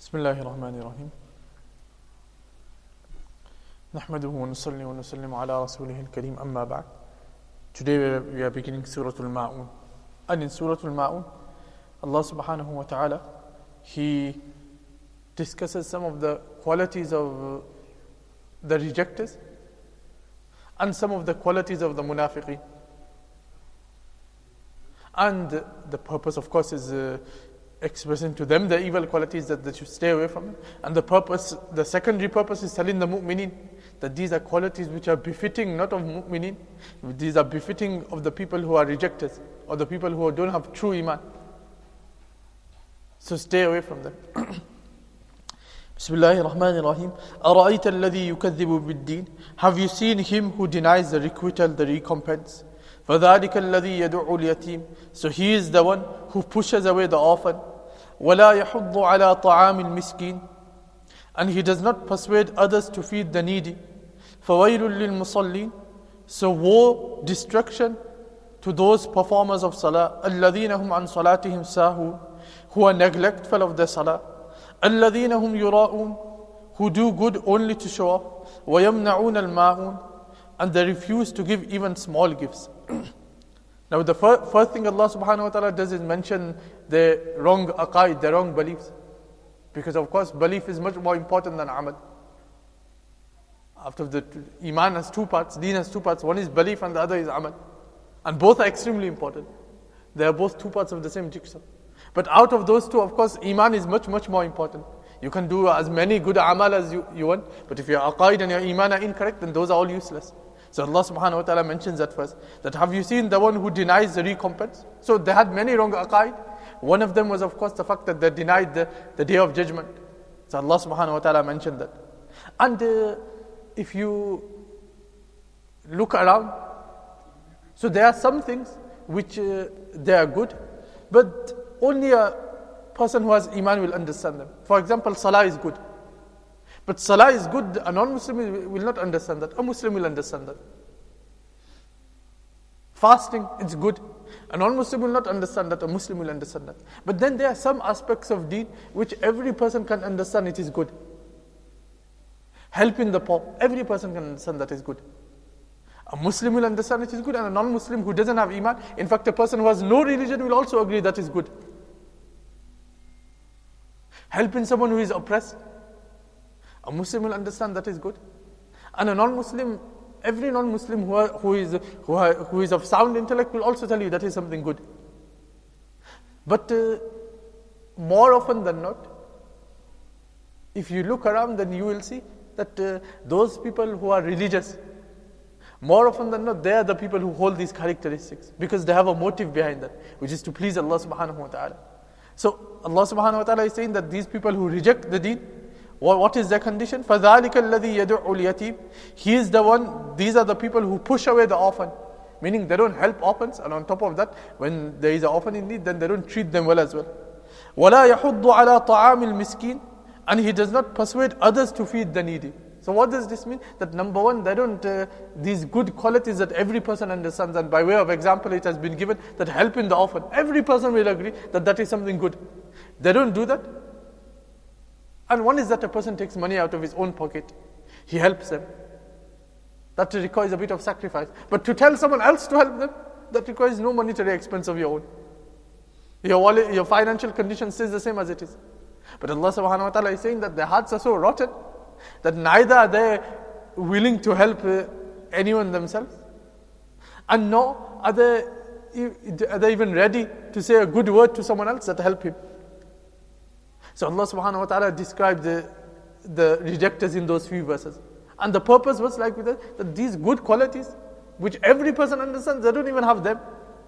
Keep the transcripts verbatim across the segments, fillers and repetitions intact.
بسم الله الرحمن الرحيم نحمده ونصلي ونسلم على رسوله الكريم أما بعد. Today we are, we are beginning Surah Al-Ma'un, and in Surah Al-Ma'un Allah subhanahu wa ta'ala He discusses some of the qualities of the rejectors and some of the qualities of the munafiqeen. And the purpose, of course, is uh, expressing to them the evil qualities that they should stay away from them. And the purpose, the secondary purpose is telling the mu'mineen that these are qualities which are befitting not of mu'mineen, these are befitting of the people who are rejectors or the people who don't have true iman. So stay away from them. Bismillahir Rahmanir Rahim. أَرَأَيْتَ الَّذِي يُكَذِّبُ بِالدِّينِ Have you seen him who denies the requital, the recompense? فَذَلِكَ الَّذِي يَدُعُّ الْيَتِيمِ So he is the one who pushes away the orphan. وَلَا يَحُضُّ عَلَى طَعَامِ الْمِسْكِينِ And he does not persuade others to feed the needy. فَوَيْلٌ لِلْمُصَلِّينَ So woe, destruction to those performers of salah, الَّذِينَ هُمْ عَنْ صَلَاتِهِمْ سَاهُونَ Who are neglectful of their salah. الَّذِينَ هُمْ يُرَاءُونَ Who do good only to show off. وَيَمْنَعُونَ الْمَاعُونَ And they refuse to give even small gifts. Now the fir- first thing Allah subhanahu wa ta'ala does is mention the wrong aqaid, the wrong beliefs. Because of course belief is much more important than amal. After the iman has two parts, deen has two parts. One is belief and the other is amal. And both are extremely important. They are both two parts of the same jigsaw. But out of those two, of course, iman is much, much more important. You can do as many good amal as you, you want, but if your aqaid and your iman are incorrect, then those are all useless. So Allah subhanahu wa ta'ala mentions that first. That have you seen the one who denies the recompense? So they had many wrong aqaid. One of them was of course the fact that they denied the, the day of judgment. So Allah subhanahu wa ta'ala mentioned that. And uh, if you look around, so there are some things which uh, they are good, but only a person who has iman will understand them. For example, salah is good. But salah is good, a non-Muslim will not understand that. A Muslim will understand that. Fasting, it's good. A non-Muslim will not understand that. A Muslim will understand that. But then there are some aspects of deen which every person can understand it is good. Helping the poor, every person can understand that is good. A Muslim will understand it is good, and a non-Muslim who doesn't have iman, in fact a person who has no religion will also agree that is good. Helping someone who is oppressed, a Muslim will understand that is good. And a non-Muslim, every non-Muslim who, are, who, is, who, are, who is of sound intellect will also tell you that is something good. But uh, more often than not, if you look around, then you will see that uh, those people who are religious, more often than not, they are the people who hold these characteristics, because they have a motive behind that, which is to please Allah subhanahu wa ta'ala. So Allah subhanahu wa ta'ala is saying that these people who reject the deen, what is their condition? فَذَلِكَ الَّذِي يَدُعُّ الْيَتِيمِ He is the one, these are the people who push away the orphan. Meaning they don't help orphans, and on top of that, when there is an orphan in need, then they don't treat them well as well. وَلَا يَحُضُّ عَلَى طَعَامِ الْمِسْكِينِ And he does not persuade others to feed the needy. So what does this mean? That number one, they don't, uh, these good qualities that every person understands, and by way of example it has been given, that helping the orphan. Every person will agree that that is something good. They don't do that. And one is that a person takes money out of his own pocket. He helps them. That requires a bit of sacrifice. But to tell someone else to help them, that requires no monetary expense of your own. Your wallet, your financial condition stays the same as it is. But Allah subhanahu wa ta'ala is saying that their hearts are so rotten that neither are they willing to help uh, anyone themselves, and nor are they, are they even ready to say a good word to someone else that help him. So Allah subhanahu wa ta'ala described the, the rejectors in those few verses. And the purpose was like with that, that these good qualities, which every person understands, they don't even have them.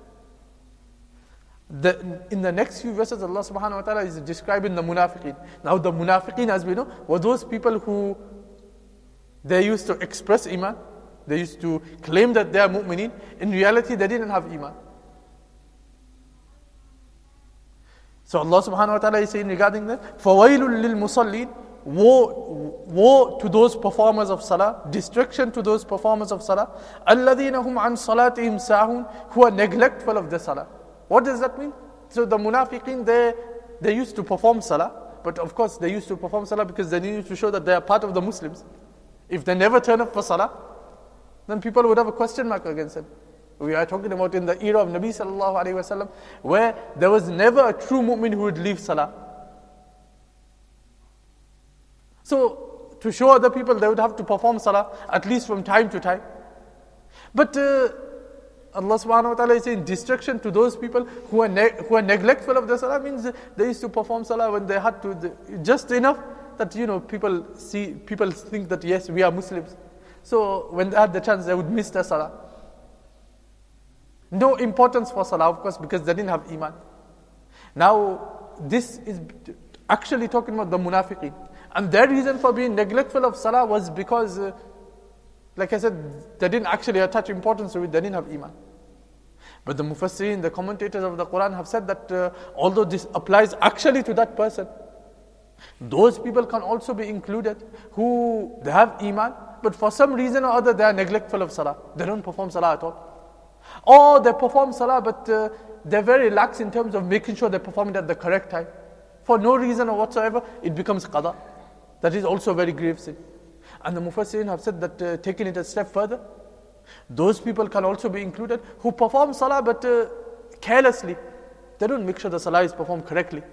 The, in the next few verses, Allah subhanahu wa ta'ala is describing the munafiqeen. Now the munafiqeen, as we know, were those people who, they used to express iman, they used to claim that they are mu'mineen. In reality, they didn't have iman. So Allah subhanahu wa ta'ala is saying regarding them, فَوَيْلٌ لِلْمُصَلِّينَ Woe, woe to those performers of salah, destruction to those performers of salah, الَّذِينَ هُمْ عَنْ صَلَاتِهِمْ سَاهُونَ Who are neglectful of their salah. What does that mean? So the munafiqeen, they, they used to perform salah, but of course they used to perform salah because they needed to show that they are part of the Muslims. If they never turn up for salah, then people would have a question mark against it. We are talking about in the era of Nabi sallallahu alaihi wasallam, where there was never a true mu'min who would leave salah. So, to show other people, they would have to perform salah, at least from time to time. But uh, Allah subhanahu wa ta'ala is saying destruction to those people who are ne- who are neglectful of the salah, means they used to perform salah when they had to, the, just enough that, you know, people see, people think that yes, we are Muslims. So when they had the chance, they would miss the salah. No importance for salah, of course, because they didn't have iman. Now, this is actually talking about the munafiqeen. And their reason for being neglectful of salah was because, uh, like I said, they didn't actually attach importance to it, they didn't have iman. But the mufassirin, the commentators of the Quran have said that uh, although this applies actually to that person, those people can also be included who they have iman, but for some reason or other they are neglectful of salah. They don't perform salah at all. Or they perform salah, but uh, they're very lax in terms of making sure they perform it at the correct time. For no reason or whatsoever, it becomes qada. That is also a very grave sin. And the mufassirin have said that uh, taking it a step further, those people can also be included who perform salah but uh, carelessly. They don't make sure the salah is performed correctly.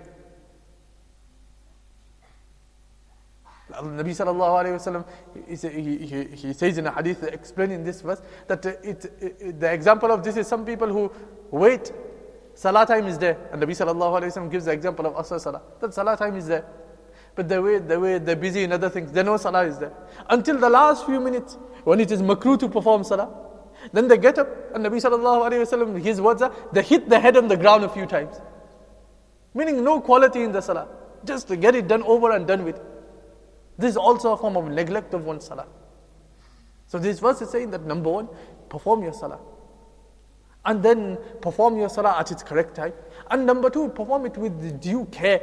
Nabi sallallahu alayhi wa sallam, he, he, he says in a hadith explaining this verse, that it, it, the example of this is some people who wait, salah time is there, and Nabi sallallahu alayhi wa sallam gives the example of asr salah, that salah time is there. But they wait, they wait, they're busy in other things, they know salah is there. Until the last few minutes, when it is makruh to perform salah, then they get up, and Nabi sallallahu alayhi wa sallam, his words are, they hit the head on the ground a few times. Meaning no quality in the salah, just to get it done over and done with. This is also a form of neglect of one's salah. So this verse is saying that number one, perform your salah. And then perform your salah at its correct time. And number two, perform it with due care.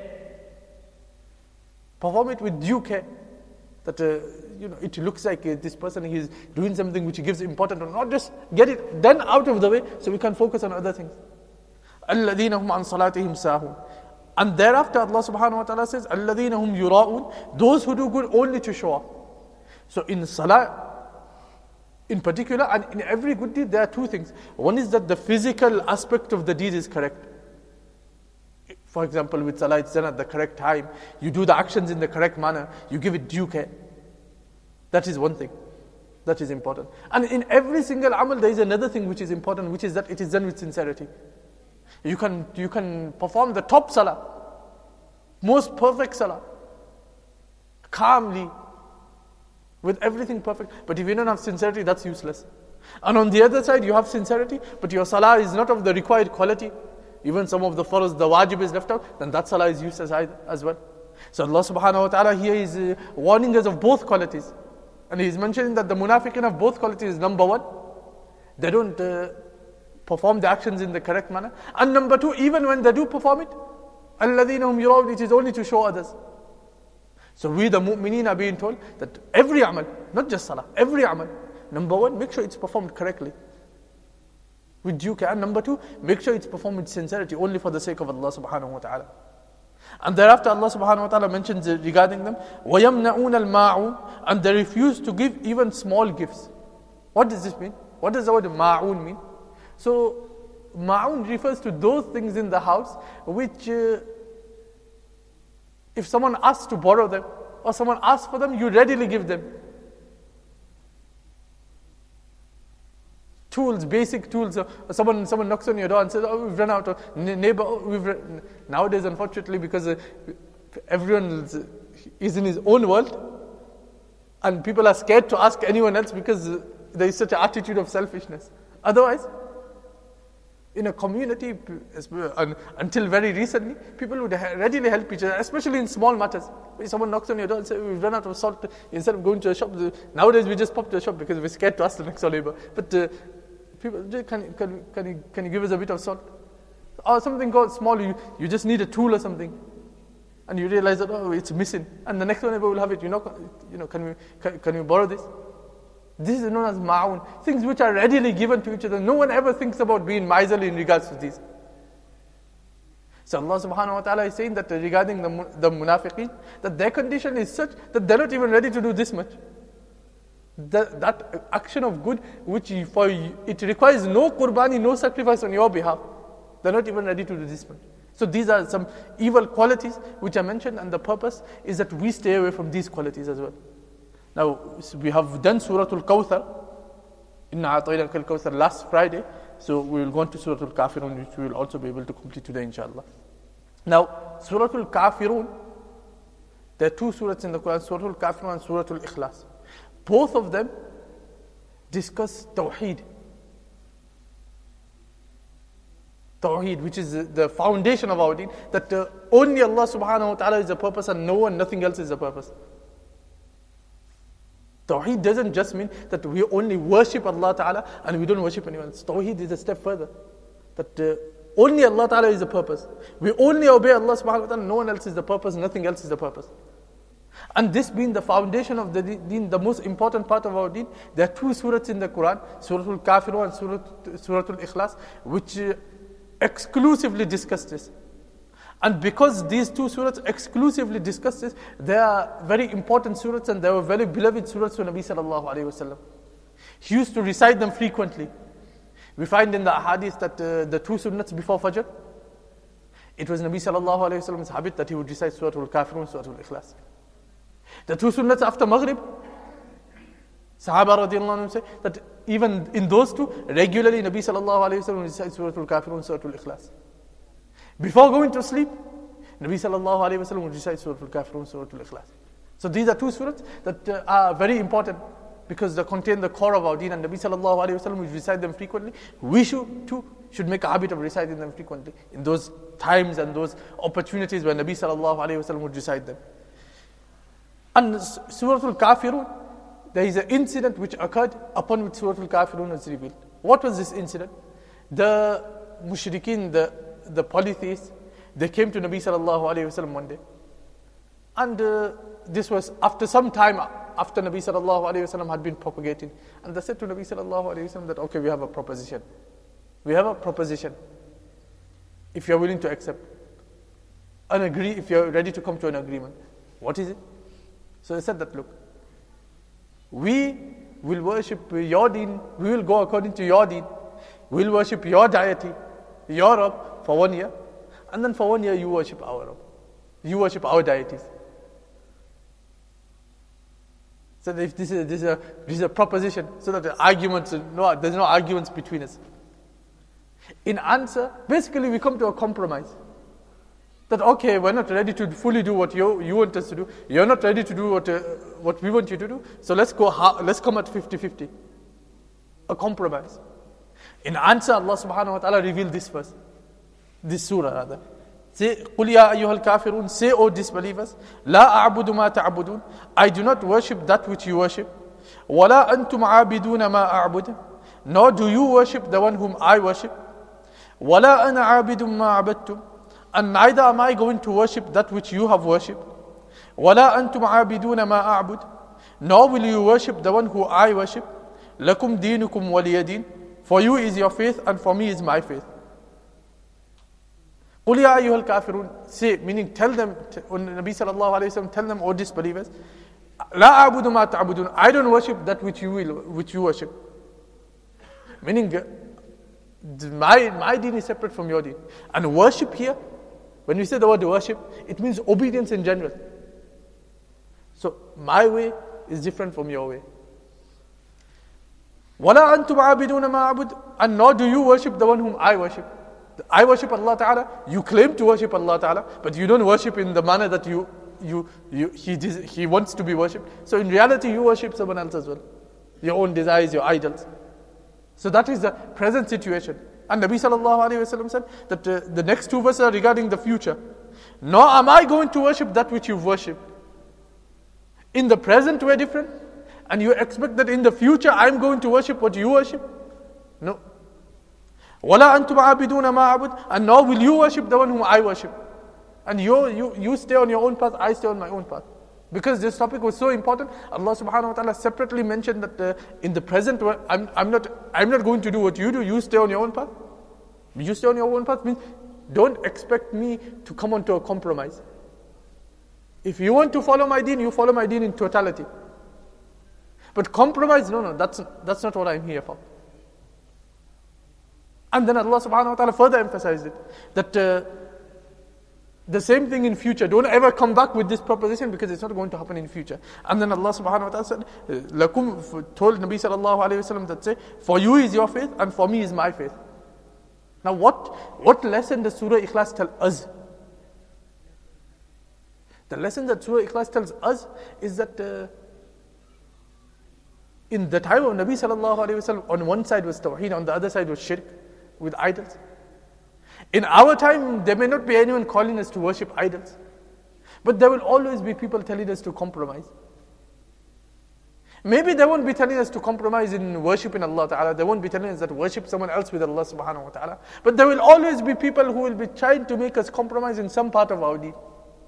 Perform it with due care. That uh, you know, it looks like uh, this person is doing something which he gives importance to. Not just get it done out of the way so we can focus on other things. الَّذِينَ هُمْ عَنْ صَلَاتِهِمْ سَاهُونَ. And thereafter Allah subhanahu wa ta'ala says, الَّذِينَ هُمْ يُرَاءُونَ. Those who do good only to show off. So in salah, in particular, and in every good deed, there are two things. One is that the physical aspect of the deed is correct. For example, with salah, it's done at the correct time. You do the actions in the correct manner. You give it due care. That is one thing. That is important. And in every single amal, there is another thing which is important, which is that it is done with sincerity. You can, you can perform the top salah, most perfect salah, calmly, with everything perfect. But if you don't have sincerity, that's useless. And on the other side, you have sincerity, but your salah is not of the required quality. Even some of the farz, the wajib is left out, then that salah is useless as well. So Allah subhanahu wa ta'ala here is uh, warning us of both qualities. And He is mentioning that the munafiqin have both qualities. Number one, they don't uh, perform the actions in the correct manner. And number two, even when they do perform it, الَّذِينَ هُمْ يُرَوْنَ, it is only to show others. So we the mu'mineen are being told that every amal, not just salah, every amal, number one, make sure it's performed correctly, with due care. And number two, make sure it's performed with sincerity, only for the sake of Allah subhanahu wa ta'ala. And thereafter Allah subhanahu wa ta'ala mentions regarding them, وَيَمْنَعُونَ الْمَاعُونَ, and they refuse to give even small gifts. What does this mean? What does the word ma'un mean? So, ma'un refers to those things in the house which, uh, if someone asks to borrow them, or someone asks for them, you readily give them. Tools, basic tools. Uh, someone someone knocks on your door and says, oh, we've run out of, neighbor, oh, we've run. Nowadays, unfortunately, because uh, everyone is in his own world, and people are scared to ask anyone else because uh, there is such an attitude of selfishness. Otherwise, in a community, until very recently, people would readily help each other, especially in small matters. When someone knocks on your door and says, we've run out of salt, instead of going to a shop, nowadays we just pop to a shop because we're scared to ask the next door neighbor. But uh, people, can, can, can, you, can you give us a bit of salt? Or something called small, you, you just need a tool or something. And you realize that, oh, it's missing. And the next door neighbor will have it, you know, you know, can we, can, can we borrow this? This is known as ma'un, things which are readily given to each other. No one ever thinks about being miserly in regards to these. So Allah subhanahu wa ta'ala is saying that regarding the, the munafiqeen, that their condition is such that they're not even ready to do this much. That, that action of good, which for it requires no qurbani, no sacrifice on your behalf, they're not even ready to do this much. So these are some evil qualities which I mentioned, and the purpose is that we stay away from these qualities as well. Now, we have done Surah Al-Kawthar, Inna a'tainaka al-Kawthar last Friday, so we will go on to Surah Al-Kafirun, which we will also be able to complete today, inshallah. Now, Surah Al-Kafirun, there are two surahs in the Quran, Surah Al-Kafirun and Surah Al-Ikhlas. Both of them discuss Tawheed. Tawheed, which is the foundation of our deen, that uh, only Allah subhanahu wa ta'ala is the purpose and no one, nothing else is the purpose. Tawheed doesn't just mean that we only worship Allah ta'ala and we don't worship anyone else. Tawheed is a step further. That uh, only Allah ta'ala is the purpose. We only obey Allah subhanahu wa ta'ala, no one else is the purpose, nothing else is the purpose. And this being the foundation of the deen, the most important part of our deen, there are two surahs in the Quran, Surah Al-Kafirun and Surah, Surah Al-Ikhlas, which uh, exclusively discuss this. And because these two surahs exclusively discuss this, they are very important surahs and they were very beloved surahs to Nabi sallallahu alayhi wasallam. He used to recite them frequently. We find in the hadith that uh, the two sunnats before Fajr, it was Nabi sallallahu alayhi wasallam's habit that he would recite Surah Al-Kafirun and Surah Al-Ikhlas. The two sunnats after Maghrib, Sahaba radiallahu anhu say that even in those two, regularly Nabi sallallahu alayhi wasallam would recite Surah Al-Kafirun and Surah Al-Ikhlas. Before going to sleep, Nabi sallallahu alayhi wasallam would recite Surah Al-Kafirun and Surah Al-Ikhlas. So these are two surahs that uh, are very important because they contain the core of our deen, and Nabi sallallahu alayhi wasallam would recite them frequently. We should too should make a habit of reciting them frequently in those times and those opportunities where Nabi sallallahu alayhi wasallam would recite them. And Surah Al-Kafirun, there is an incident which occurred upon which Surah Al-Kafirun was revealed. What was this incident? The mushrikeen, the, the polytheists, they came to Nabi sallallahu alayhi wasallam one day. And uh, this was after some time after Nabi sallallahu alayhi wasallam had been propagating. And they said to Nabi sallallahu alayhi wasallam that, okay, we have a proposition. We have a proposition. If you're willing to accept. And agree, if you're ready to come to an agreement. What is it? So they said that, look, we will worship your deen, we will go according to your deen, we will worship your deity, your Rabb, for one year, and then for one year you worship our Rabb. You worship our deities. So if this is, this is, a, this is a proposition, so that the arguments, no, there's no arguments between us. In answer, basically we come to a compromise. That, okay, we're not ready to fully do what you, you want us to do. You're not ready to do what, uh, what we want you to do. So let's go. Ha- let's come at fifty-fifty. A compromise. In answer, Allah subhanahu wa ta'ala revealed this verse. This surah rather. Say, قُلْ يَا أَيُّهَا الْكَافِرُونَ, say, O disbelievers, لَا أَعْبُدُ مَا تَعْبُدُونَ, I do not worship that which you worship. وَلَا أَنْتُمْ عَابِدُونَ مَا أَعْبُدُ, nor do you worship the one whom I worship. وَلَا أَنَا عَابِدٌ مَا عَبَدْتُمْ, and neither am I going to worship that which you have worshipped. وَلَا أَنْتُمْ عَابِدُونَ مَا أَعْبُدُ, nor will you worship the one who I worship. لَكُمْ دِينُكُمْ وَلِيَ دِينِ, for you is your faith and for me is my faith. قُلْ يَا أَيُّهَا الْكَافِرُونَ, say, meaning tell them, when Nabi sallallahu alayhi wa sallam, tell them, O disbelievers, لَا أَعْبُدُ مَا تَعْبُدُونَ, I don't worship that which you will, which you worship. Meaning, my, my deen is separate from your deen. And worship here, when we say the word worship, it means obedience in general. So, my way is different from your way. وَلَا أَنْتُمْ عَابِدُونَ مَا أَعْبُدُ, and nor do you worship the one whom I worship. I worship Allah Ta'ala, you claim to worship Allah Ta'ala, but you don't worship in the manner that you, you, you he, he wants to be worshipped. So in reality, you worship someone else as well. Your own desires, your idols. So that is the present situation. And Nabi sallallahu alayhi wa sallam said that uh, the next two verses are regarding the future. Nor am I going to worship that which you worship. In the present we're different, and you expect that in the future I'm going to worship what you worship? No. وَلَا أَنْتُمْ عَابِدُونَ مَا أَعْبُدُ, and nor will you worship the one whom I worship. And you, you, you stay on your own path, I stay on my own path. Because this topic was so important, Allah subhanahu wa ta'ala separately mentioned that uh, in the present, I'm, I'm, not, I'm not going to do what you do, you stay on your own path. You stay on your own path means don't expect me to come onto a compromise. If you want to follow my deen, you follow my deen in totality. But compromise, no, no, that's, that's not what I'm here for. And then Allah subhanahu wa ta'ala further emphasized it, that uh, the same thing in future. Don't ever come back with this proposition because it's not going to happen in future. And then Allah subhanahu wa ta'ala said, Lakum, told Nabi sallallahu alayhi wa sallam that say, for you is your faith and for me is my faith. Now what, what lesson does Surah Ikhlas tell us? The lesson that Surah Ikhlas tells us is that uh, in the time of Nabi sallallahu alayhi wa sallam, on one side was Tawheed, on the other side was Shirk, with idols. In our time, there may not be anyone calling us to worship idols, but there will always be people telling us to compromise. Maybe they won't be telling us to compromise in worshiping Allah Ta'ala. They won't be telling us that worship someone else with Allah Subhanahu Wa Ta'ala. But there will always be people who will be trying to make us compromise in some part of our deen.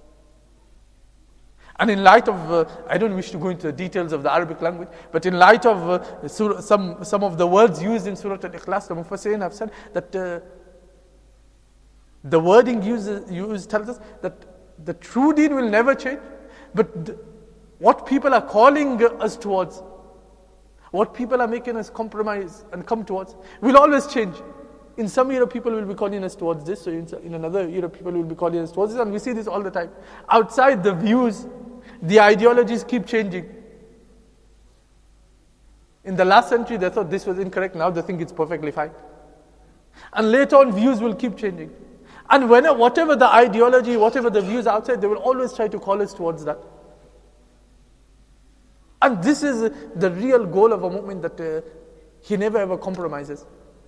And in light of, uh, I don't wish to go into the details of the Arabic language, but in light of uh, surah, some, some of the words used in Surah Al-Ikhlas, the Mufassirin have said that uh, the wording used, used tells us that the true deen will never change, but th- what people are calling us towards, what people are making us compromise and come towards, will always change. In some era, people will be calling us towards this, so in, in another era, people will be calling us towards this, and we see this all the time. Outside, the views, the ideologies keep changing. In the last century, they thought this was incorrect, now they think it's perfectly fine. And later on, views will keep changing. And whenever, whatever the ideology, whatever the views outside, they will always try to call us towards that. And this is the real goal of a mu'min, that uh, he never ever compromises.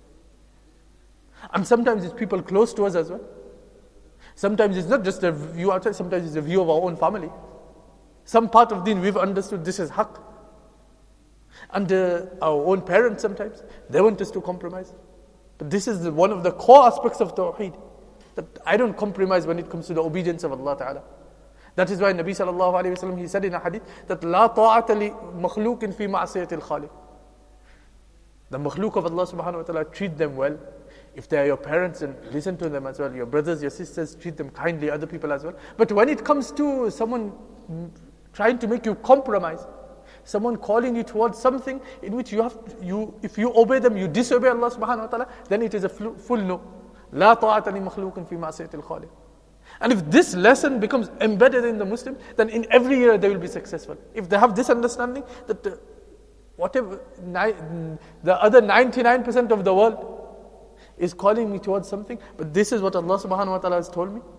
And sometimes it's people close to us as well. Sometimes it's not just a view outside, sometimes it's a view of our own family. Some part of deen we've understood this is haqq. And uh, our own parents sometimes, they want us to compromise. But this is the, one of the core aspects of Tawheed, that I don't compromise when it comes to the obedience of Allah Ta'ala. That is why Nabi sallallahu alayhi wa sallam, he said in a hadith, that لا طاعة لمخلوق في معصية الخالق. The makhluk of Allah subhanahu wa ta'ala, treat them well. If they are your parents, then listen to them as well. Your brothers, your sisters, treat them kindly, other people as well. But when it comes to someone trying to make you compromise, someone calling you towards something in which you have, you, if you obey them, you disobey Allah subhanahu wa ta'ala, then it is a full no. لا طاعة لمخلوق في معصية الخالق. And if this lesson becomes embedded in the Muslim, then in every year they will be successful. If they have this understanding that uh, whatever ni- the other ninety-nine percent of the world is calling me towards something, but this is what Allah subhanahu wa ta'ala has told me,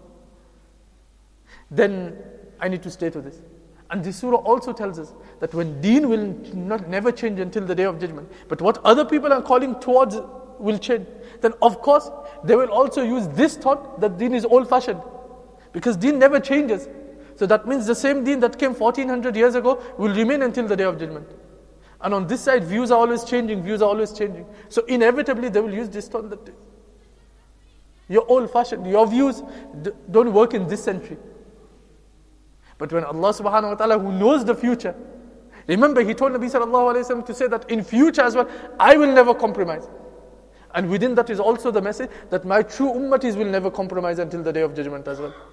then I need to stay to this. And this surah also tells us that when deen will not never change until the day of judgment, but what other people are calling towards will change, then of course they will also use this thought that deen is old-fashioned. Because deen never changes. So that means the same deen that came fourteen hundred years ago will remain until the day of judgment. And on this side, views are always changing, views are always changing. So inevitably they will use this thought that you're old-fashioned, your views d- don't work in this century. But when Allah subhanahu wa ta'ala, who knows the future, remember He told Nabi sallallahu alayhi wa sallam to say that in future as well, I will never compromise. And within that is also the message that my true ummatis will never compromise until the day of judgment as well.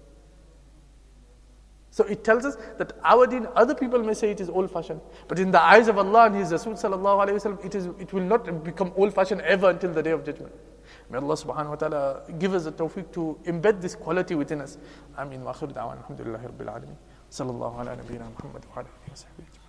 So it tells us that our deen, other people may say it is old-fashioned, but in the eyes of Allah and His Rasul sallallahu alayhi wa sallam, it is, it will not become old-fashioned ever until the day of judgment. May Allah subhanahu wa ta'ala give us the tawfiq to embed this quality within us. Ameen wa akhir da'wan. Alhamdulillahi rabbil alameen. Sallallahu ala nabiyyina Muhammad wa ala alihi wa sahbihi.